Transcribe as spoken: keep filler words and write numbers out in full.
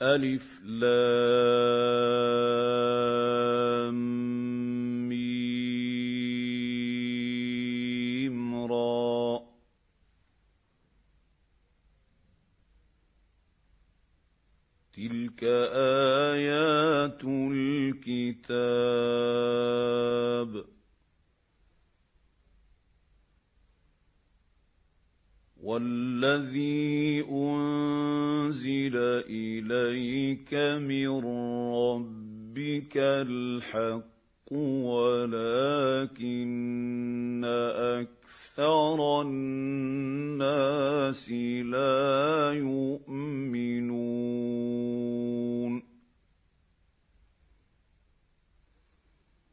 ألف لام ميم را. تلك آيات الكتاب. والذي أنزل إليك من ربك الحق ولكن أكثر الناس لا